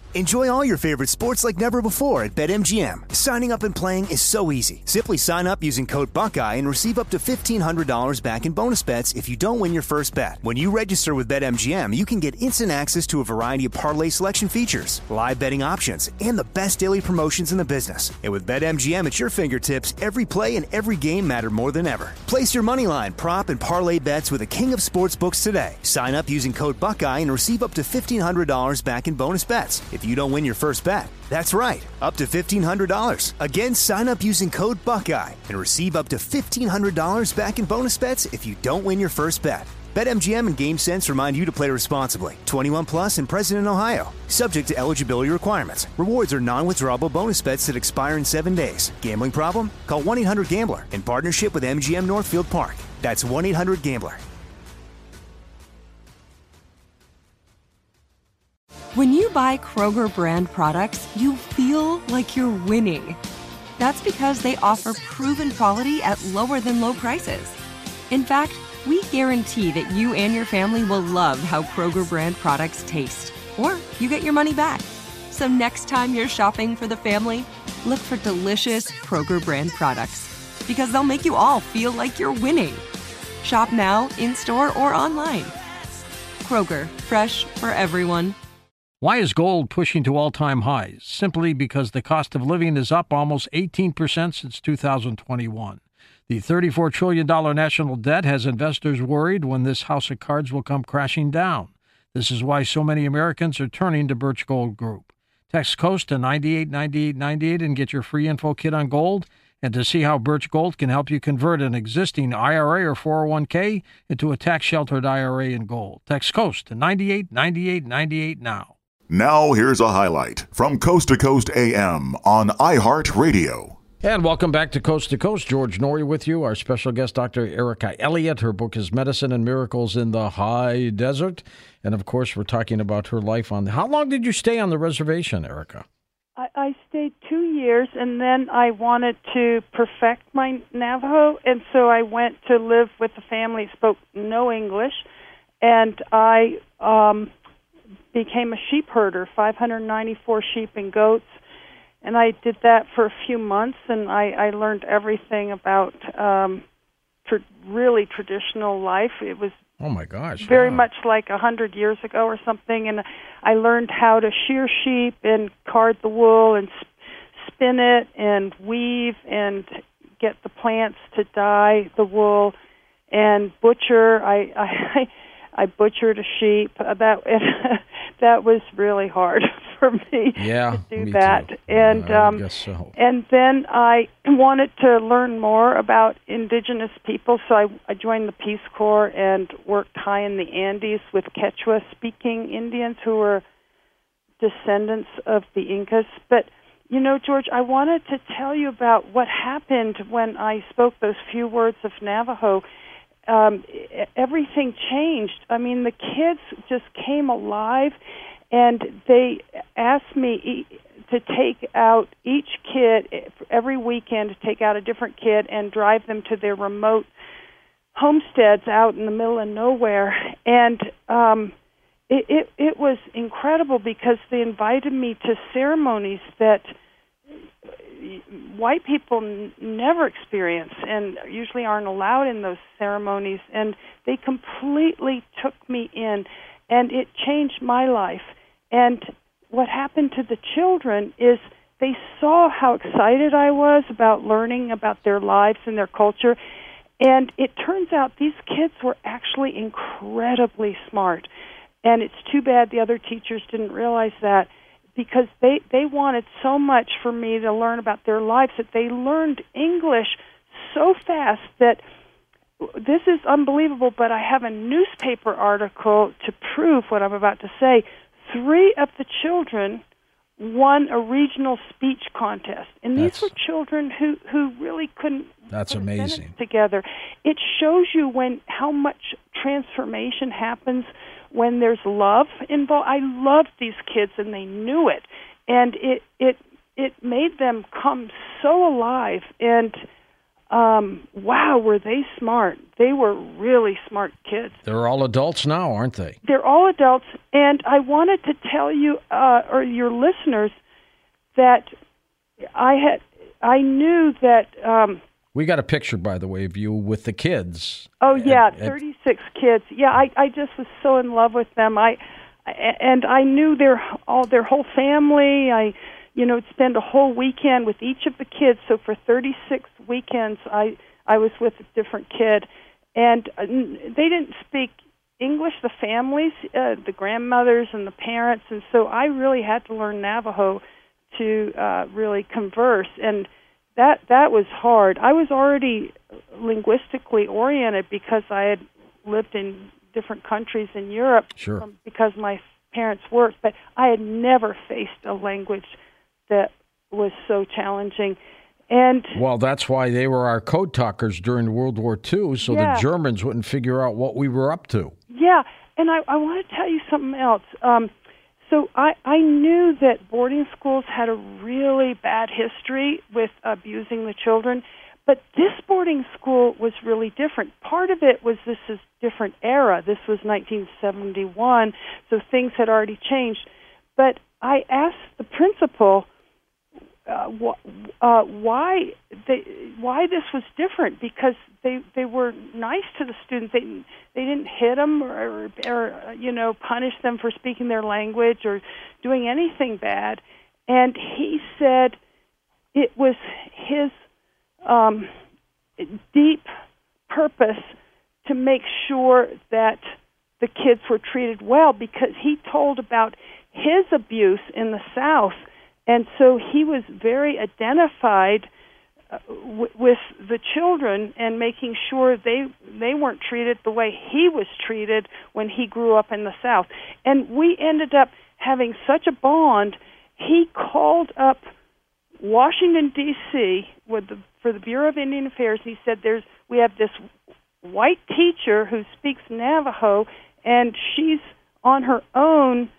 Enjoy all your favorite sports like never before at BetMGM. Signing up and playing is so easy. Simply sign up using code Buckeye and receive up to $1,500 back in bonus bets if you don't win your first bet. When you register with BetMGM, you can get instant access to a variety of parlay selection features, live betting options, and the best daily promotions in the business. And with BetMGM at your fingertips, every play and every game matter more than ever. Place your moneyline, prop, and parlay bets with the king of sportsbooks today. Sign up using code Buckeye and receive up to $1,500 back in bonus bets if you don't win your first bet. That's right, up to $1,500. Again, sign up using code Buckeye and receive up to $1,500 back in bonus bets if you don't win your first bet. BetMGM and GameSense remind you to play responsibly. 21 plus and present in Ohio. Subject to eligibility requirements. Rewards are non-withdrawable bonus bets that expire in 7 days. Gambling problem? Call 1-800-GAMBLER in partnership with MGM Northfield Park. That's 1-800-GAMBLER. When you buy Kroger brand products, you feel like you're winning. That's because they offer proven quality at lower than low prices. In fact, we guarantee that you and your family will love how Kroger brand products taste, or you get your money back. So next time you're shopping for the family, look for delicious Kroger brand products, because they'll make you all feel like you're winning. Shop now, in-store, or online. Kroger, fresh for everyone. Why is gold pushing to all-time highs? Simply because the cost of living is up almost 18% since 2021. The $34 trillion national debt has investors worried when this house of cards will come crashing down. This is why so many Americans are turning to Birch Gold Group. Text COAST to 989898 and get your free info kit on gold, and to see how Birch Gold can help you convert an existing IRA or 401k into a tax-sheltered IRA in gold. Text COAST to 989898 now. Now here's a highlight from Coast to Coast AM on iHeartRadio. And welcome back to Coast. George Noory with you. Our special guest, Dr. Erica Elliott. Her book is Medicine and Miracles in the High Desert. And, of course, we're talking about her life on... How long did you stay on the reservation, Erica? I stayed 2 years, and then I wanted to perfect my Navajo, and so I went to live with a family who spoke no English, and I became a sheep herder, 594 sheep and goats, and I did that for a few months, and I learned everything about really traditional life. It was very much like 100 years ago or something, and I learned how to shear sheep and card the wool and spin it and weave and get the plants to dye the wool and butcher. I butchered a sheep. That was really hard for me to do that. Too. And I guess so. And then I wanted to learn more about indigenous people, so I joined the Peace Corps and worked high in the Andes with Quechua-speaking Indians who were descendants of the Incas. But, you know, George, I wanted to tell you about what happened when I spoke those few words of Navajo. Everything changed. I mean, the kids just came alive, and they asked me to take out each kid every weekend, to take out a different kid and drive them to their remote homesteads out in the middle of nowhere. And it was incredible because they invited me to ceremonies that white people never experience and usually aren't allowed in those ceremonies, and they completely took me in, and it changed my life. And what happened to the children is they saw how excited I was about learning about their lives and their culture, and it turns out these kids were actually incredibly smart, and it's too bad the other teachers didn't realize that, because they wanted so much for me to learn about their lives that they learned English so fast that this is unbelievable, but I have a newspaper article to prove what I'm about to say. 3 of the children won a regional speech contest, and these were children who really couldn't put amazing together. It shows you how much transformation happens when there's love involved. I loved these kids, and they knew it, and it made them come so alive. And wow, were they smart. They were really smart kids. They're all adults now, aren't they? They're all adults, and I wanted to tell you, or your listeners, that I knew that... we got a picture, by the way, of you with the kids. Oh, yeah, 36 kids. Yeah, I just was so in love with them. I knew their whole family. I spend a whole weekend with each of the kids. So for 36 weekends, I was with a different kid. And they didn't speak English, the families, the grandmothers and the parents. And so I really had to learn Navajo to really converse. And that was hard. I was already linguistically oriented because I had lived in different countries in Europe. Sure. Because my parents worked. But I had never faced a language that was so challenging. And well, that's why they were our code talkers during World War II, so the Germans wouldn't figure out what we were up to. Yeah, and I want to tell you something else. So I knew that boarding schools had a really bad history with abusing the children, but this boarding school was really different. Part of it was this is different era. This was 1971, so things had already changed. But I asked the principal why this was different, because they were nice to the students. They didn't hit them or punish them for speaking their language or doing anything bad. And he said it was his deep purpose to make sure that the kids were treated well, because he told about his abuse in the South. And so he was very identified with the children and making sure they weren't treated the way he was treated when he grew up in the South. And we ended up having such a bond. He called up Washington, D.C. for the Bureau of Indian Affairs. He said, we have this white teacher who speaks Navajo, and she's on her own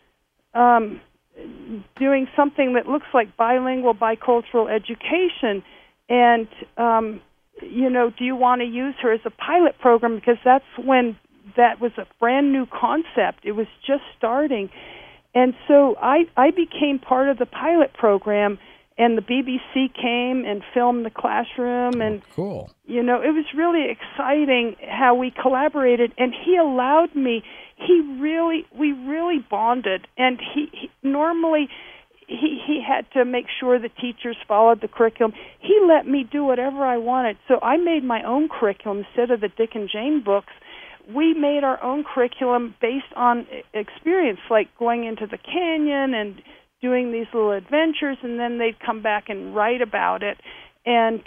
doing something that looks like bilingual, bicultural education. And, do you want to use her as a pilot program? Because that's when that was a brand new concept. It was just starting. And so I became part of the pilot program, and the BBC came and filmed the classroom. And, cool. It was really exciting how we collaborated. And he allowed me, we really bonded. And he normally... He had to make sure the teachers followed the curriculum. He let me do whatever I wanted. So I made my own curriculum instead of the Dick and Jane books. We made our own curriculum based on experience, like going into the canyon and doing these little adventures, and then they'd come back and write about it. And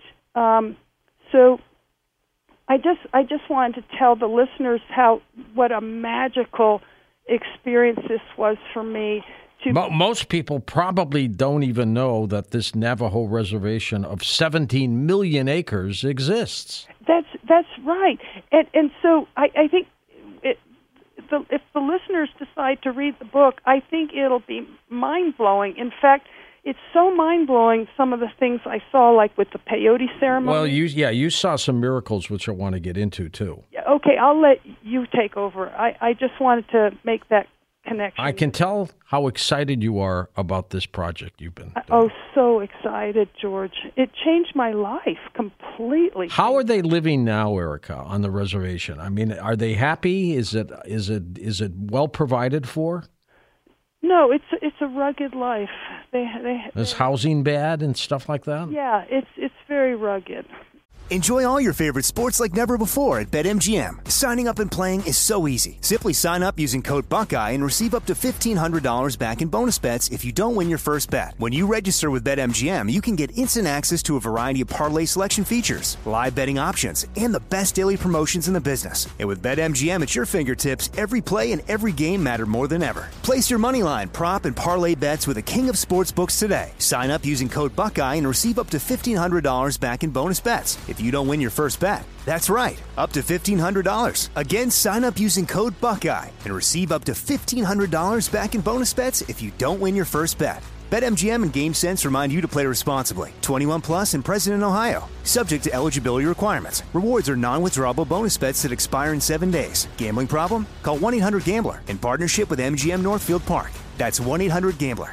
so I just wanted to tell the listeners what a magical experience this was for me. Most people probably don't even know that this Navajo reservation of 17 million acres exists. That's right. And so I think if the listeners decide to read the book, I think it'll be mind-blowing. In fact, it's so mind-blowing, some of the things I saw, like with the peyote ceremony. Well, you saw some miracles, which I want to get into, too. Okay, I'll let you take over. I just wanted to make that connection. I can tell how excited you are about this project you've been doing. Oh, so excited, George. It changed my life completely. How are they living now, Erica, on the reservation? I mean, are they happy? Is it well provided for? No, it's a rugged life. Is housing bad and stuff like that? Yeah, it's very rugged. Enjoy all your favorite sports like never before at BetMGM. Signing up and playing is so easy. Simply sign up using code Buckeye and receive up to $1,500 back in bonus bets if you don't win your first bet. When you register with BetMGM, you can get instant access to a variety of parlay selection features, live betting options, and the best daily promotions in the business. And with BetMGM at your fingertips, every play and every game matter more than ever. Place your moneyline, prop, and parlay bets with the king of sportsbooks today. Sign up using code Buckeye and receive up to $1,500 back in bonus bets if you don't win your first bet. That's right, up to $1,500. Again, sign up using code Buckeye and receive up to $1,500 back in bonus bets if you don't win your first bet. BetMGM and GameSense remind you to play responsibly. 21 plus and present in Ohio. Subject to eligibility requirements. Rewards are non-withdrawable bonus bets that expire in 7 days. Gambling problem? Call 1-800-GAMBLER in partnership with MGM Northfield Park. That's 1-800-GAMBLER.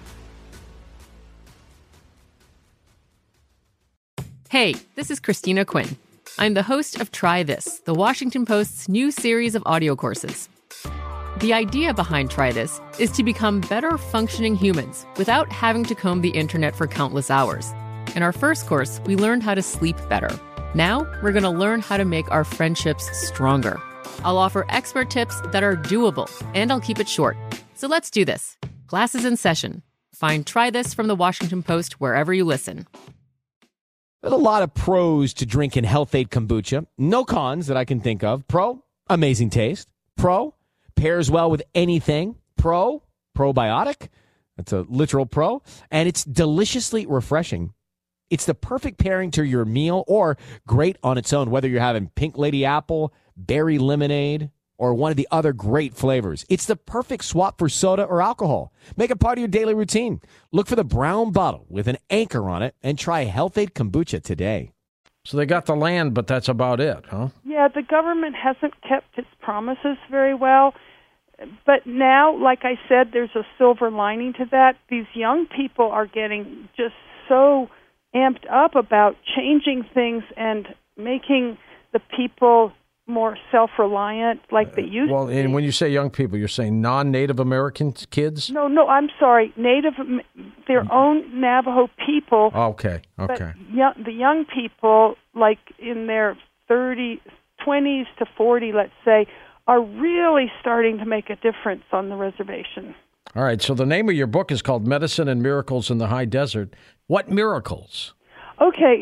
Hey, this is Christina Quinn. I'm the host of Try This, the Washington Post's new series of audio courses. The idea behind Try This is to become better functioning humans without having to comb the internet for countless hours. In our first course, we learned how to sleep better. Now, we're going to learn how to make our friendships stronger. I'll offer expert tips that are doable, and I'll keep it short. So let's do this. Class is in session. Find Try This from the Washington Post wherever you listen. There's a lot of pros to drinking Health-Ade kombucha. No cons that I can think of. Pro, amazing taste. Pro, pairs well with anything. Pro, probiotic. That's a literal pro. And it's deliciously refreshing. It's the perfect pairing to your meal or great on its own, whether you're having pink lady apple, berry lemonade, or one of the other great flavors. It's the perfect swap for soda or alcohol. Make it part of your daily routine. Look for the brown bottle with an anchor on it and try Health-Ade kombucha today. So they got the land, but that's about it, huh? Yeah, the government hasn't kept its promises very well. But now, like I said, there's a silver lining to that. These young people are getting just so amped up about changing things and making the people more self-reliant like they used to be. Well, and when you say young people, you're saying non-Native American kids? No, I'm sorry. Their own Navajo people. Okay. But the young people, like in their 20s to 40, let's say, are really starting to make a difference on the reservation. All right, so the name of your book is called Medicine and Miracles in the High Desert. What miracles? Okay,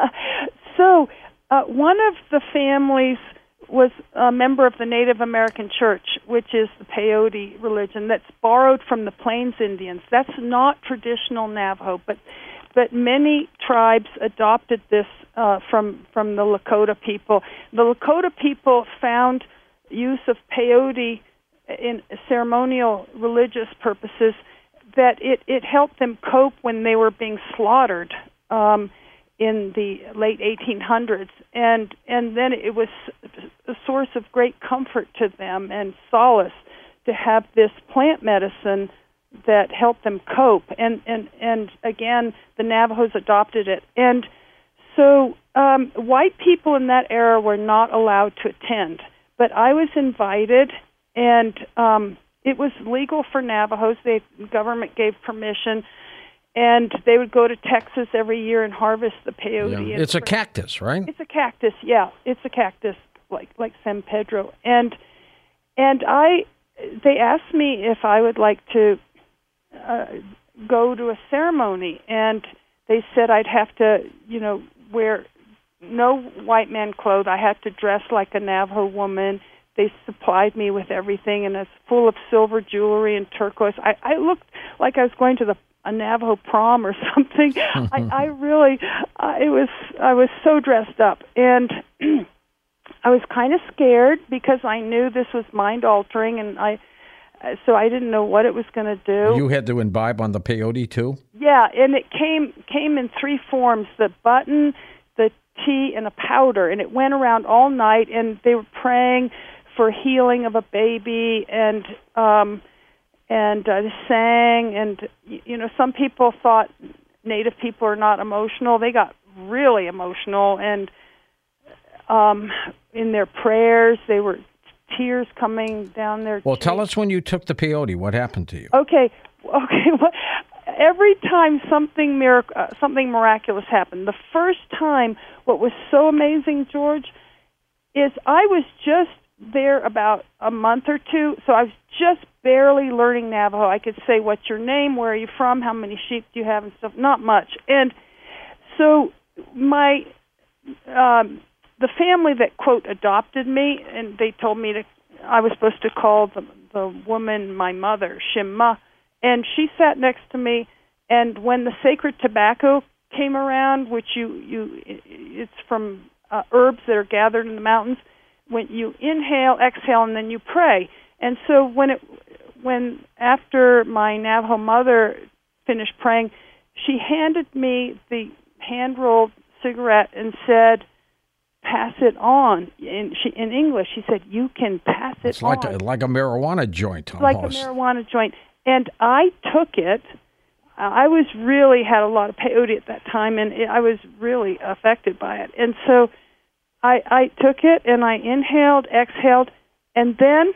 so one of the families was a member of the Native American Church, which is the peyote religion that's borrowed from the Plains Indians. That's not traditional Navajo, but many tribes adopted this from the Lakota people. The Lakota people found use of peyote in ceremonial religious purposes that it helped them cope when they were being slaughtered in the late 1800s, and then it was a source of great comfort to them and solace to have this plant medicine that helped them cope. And again, the Navajos adopted it. And so white people in that era were not allowed to attend, but I was invited, and it was legal for Navajos. The government gave permission. And they would go to Texas every year and harvest the peyote. Yeah. It's a cactus, right? It's a cactus, yeah. It's a cactus like San Pedro. And they asked me if I would like to go to a ceremony, and they said I'd have to, wear no white man clothes. I had to dress like a Navajo woman. They supplied me with everything, and it's full of silver jewelry and turquoise. I looked like I was going to a Navajo prom or something. I was so dressed up, and I was kind of scared because I knew this was mind altering, and so I didn't know what it was going to do. You had to imbibe on the peyote too? Yeah, and it came in three forms: the button, the tea, and a powder, and it went around all night, and they were praying for healing of a baby, and sang, and some people thought Native people are not emotional. They got really emotional, and in their prayers, they were tears coming down their Well, cheeks. tell us when you took the peyote. What happened to you? Okay. Well, every time something miraculous happened. The first time, what was so amazing, George, is I was just there about a month or two, so I was just barely learning Navajo. I could say, what's your name, where are you from, how many sheep do you have, and stuff, not much. And so the family that, quote, adopted me, and they told me I was supposed to call the woman my mother, Shimma, and she sat next to me, and when the sacred tobacco came around, which it's from herbs that are gathered in the mountains, when you inhale, exhale, and then you pray. And so when after my Navajo mother finished praying, she handed me the hand-rolled cigarette and said, "Pass it on." In English, she said, "You can pass it on." It's like a marijuana joint, almost. Like a marijuana joint. And I took it. I was really had a lot of peyote at that time, and I was really affected by it. And so I took it, and I inhaled, exhaled, and then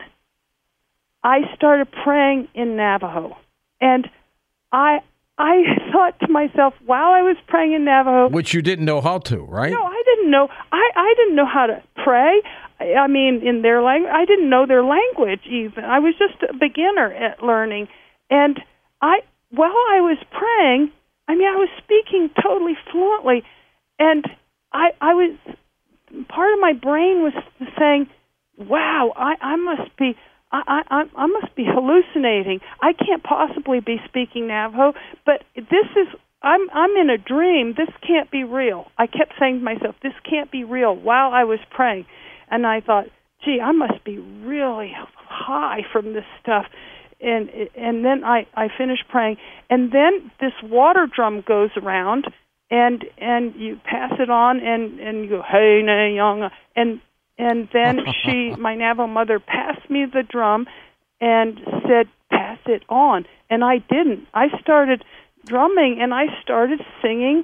I started praying in Navajo. And I thought to myself, while I was praying in Navajo... Which you didn't know how to, right? No, I didn't know. I didn't know how to pray. I mean, in their language. I didn't know their language even. I was just a beginner at learning. And while I was praying, I was speaking totally fluently. And I was... Part of my brain was saying, wow, I must be... I must be hallucinating. I can't possibly be speaking Navajo, but I'm in a dream. This can't be real. I kept saying to myself, this can't be real while I was praying. And I thought, gee, I must be really high from this stuff. And then I finished praying. And then this water drum goes around, and you pass it on, and you go, hey, na, young, and then my Navajo mother passed me the drum and said, pass it on. And I didn't. I started drumming, and I started singing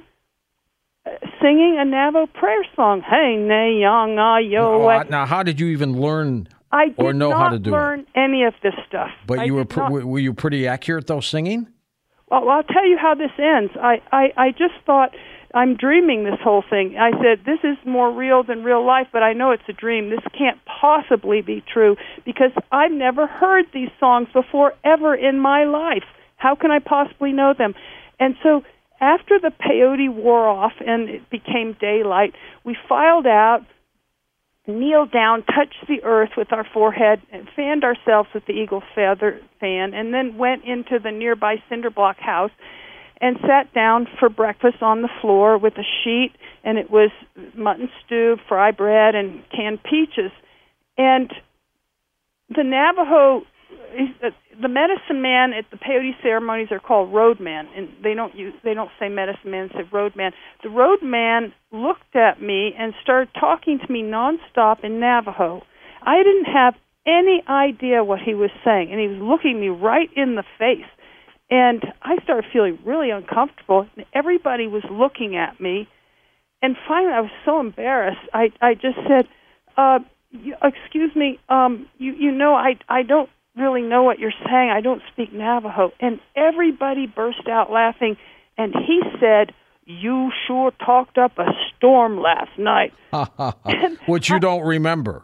a Navajo prayer song. Hey, ne, yang, yo. Now, how did you even learn or know how to do it? I did not learn any of this stuff. But were you pretty accurate, though, singing? Well, I'll tell you how this ends. I just thought... I'm dreaming this whole thing. I said, this is more real than real life, but I know it's a dream. This can't possibly be true because I've never heard these songs before ever in my life. How can I possibly know them? And so after the peyote wore off and it became daylight, we filed out, kneeled down, touched the earth with our forehead, and fanned ourselves with the eagle feather fan, and then went into the nearby cinder block house and sat down for breakfast on the floor with a sheet, and it was mutton stew, fry bread, and canned peaches. And the Navajo, the medicine man at the peyote ceremonies are called road man, and they don't say medicine man, they say road man. The road man looked at me and started talking to me nonstop in Navajo. I didn't have any idea what he was saying, and he was looking me right in the face. And I started feeling really uncomfortable. Everybody was looking at me. And finally, I was so embarrassed. I just said, excuse me, you know, I don't really know what you're saying. I don't speak Navajo. And everybody burst out laughing. And he said, you sure talked up a storm last night. Which you don't remember.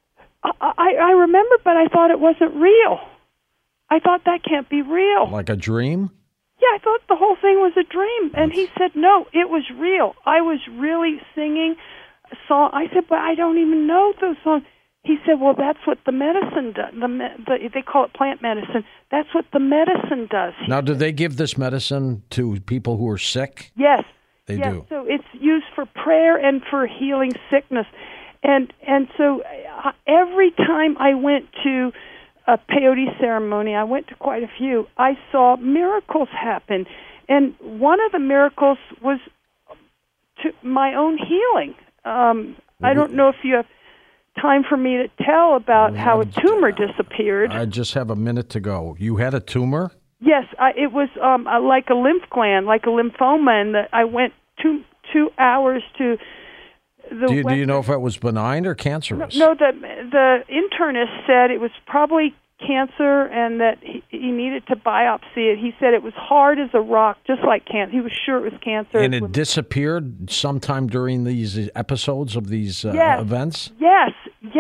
I remember, but I thought it wasn't real. I thought that can't be real. Like a dream? Yeah, I thought the whole thing was a dream. And he said, no, it was real. I was really singing a song. I said, but I don't even know those songs. He said, well, that's what the medicine does. They call it plant medicine. That's what the medicine does. Now, do they give this medicine to people who are sick? Yes. They do. So it's used for prayer and for healing sickness. And so every time I went to a peyote ceremony, I went to quite a few, I saw miracles happen. And one of the miracles was to my own healing. I don't know if you have time for me to tell about how a tumor disappeared. I just have a minute to go. You had a tumor? Yes, it was like a lymph gland, like a lymphoma, and I went 2 hours to the... Do you know if it was benign or cancerous? No, the internist said it was probably cancer and that he needed to biopsy it. He said it was hard as a rock, just like cancer. He was sure it was cancer. And it disappeared sometime during these episodes of these events? Yes.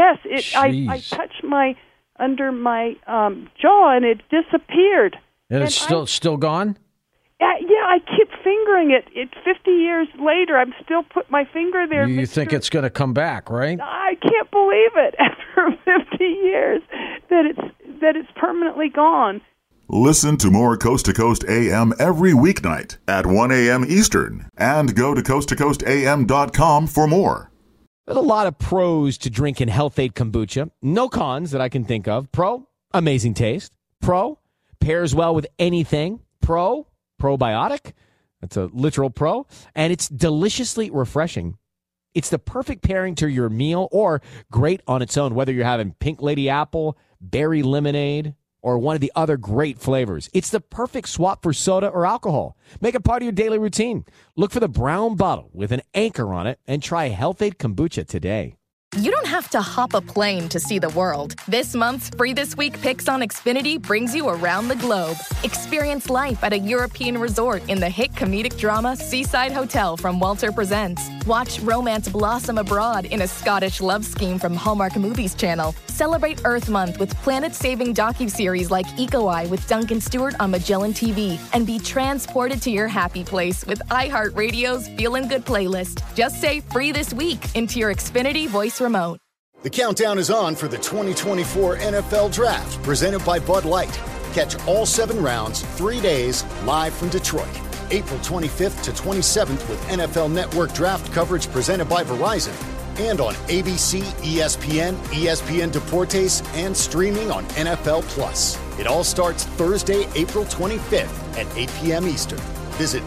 I touched under my jaw and it disappeared. And it's still gone? Yeah, I keep fingering it. 50 years later, I'm still put my finger there. You think it's going to come back, right? I can't believe it after 50 years that it's permanently gone. Listen to more Coast to Coast AM every weeknight at 1 a.m. Eastern and go to coasttocoastam.com for more. There's a lot of pros to drinking Health-Ade Kombucha. No cons that I can think of. Pro, amazing taste. Pro, pairs well with anything. Pro probiotic. That's a literal pro. And it's deliciously refreshing. It's the perfect pairing to your meal or great on its own, whether you're having Pink Lady Apple, berry lemonade, or one of the other great flavors. It's the perfect swap for soda or alcohol. Make it part of your daily routine. Look for the brown bottle with an anchor on it and try Health-Ade Kombucha today. You don't have to hop a plane to see the world. This month's Free This Week Picks on Xfinity brings you around the globe. Experience life at a European resort in the hit comedic drama Seaside Hotel from Walter Presents. Watch romance blossom abroad in a Scottish love scheme from Hallmark Movies Channel. Celebrate Earth Month with planet-saving docuseries like Eco Eye with Duncan Stewart on Magellan TV. And be transported to your happy place with iHeartRadio's Feelin' Good playlist. Just say Free This Week into your Xfinity voice remote. The countdown is on for the 2024 NFL Draft, presented by Bud Light. Catch all 7 rounds, 3 days, live from Detroit. April 25th to 27th with NFL Network Draft coverage presented by Verizon. And on ABC, ESPN, ESPN Deportes, and streaming on NFL Plus. It all starts Thursday, April 25th at 8 p.m. Eastern. Visit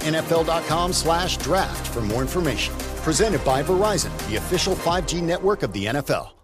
NFL.com/draft for more information. Presented by Verizon, the official 5G network of the NFL.